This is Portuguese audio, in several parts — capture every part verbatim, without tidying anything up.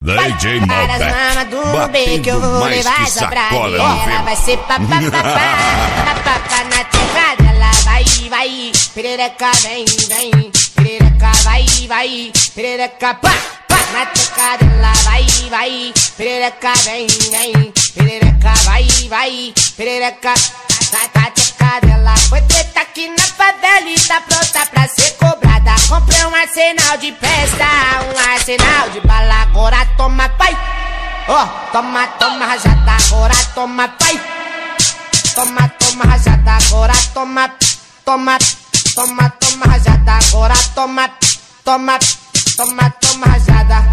D J Malbec, batendo que eu vou mais levar que essa pra sacola ela. no vento. Vai ser papapá, papapá na teca dela. Vai, vai, perereca vem, vem. Perereca vai, vai, perereca pá, pá. Na teca dela, vai, vai, perereca vem, vem. Perereca vai, vai, perereca na, na teca dela. Foi treta aqui na favela e tá pronta pra ser cobrada. Comprei um arsenal de festa, um arsenal de bala. Agora toma, pai. Ó, oh, toma, toma rajada, agora toma, pai. Toma, toma rajada, agora toma, toma, toma, toma rajada, agora toma, toma, toma, toma rajada.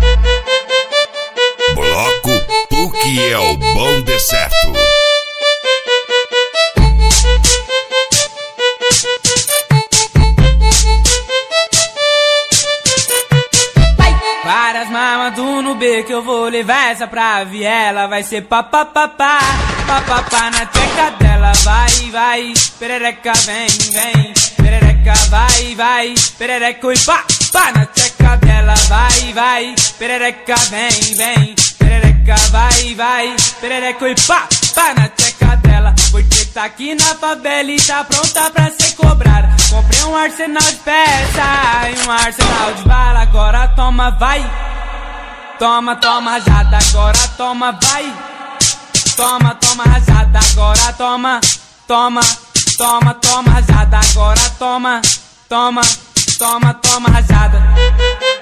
Bloco, tu que é o bom de certo. Várias mamas do no B que eu vou levar essa pra viela. Vai ser papapá, papapá na teca dela. Vai, vai, perereca vem, vem. Perereca vai, vai, perereca e pá, pá na teca dela. Vai, vai, perereca vem, vem. Perereca vai, vai, perereca e pá, pá na teca dela. Porque tá aqui na favela e tá pronta pra ser cobrada. Comprei um arsenal de peça e um arsenal de bala. Agora toma, vai. Toma, toma rajada, agora toma, vai. Toma, toma rajada, agora toma. Toma, toma, toma rajada, agora toma. Toma, toma, toma rajada.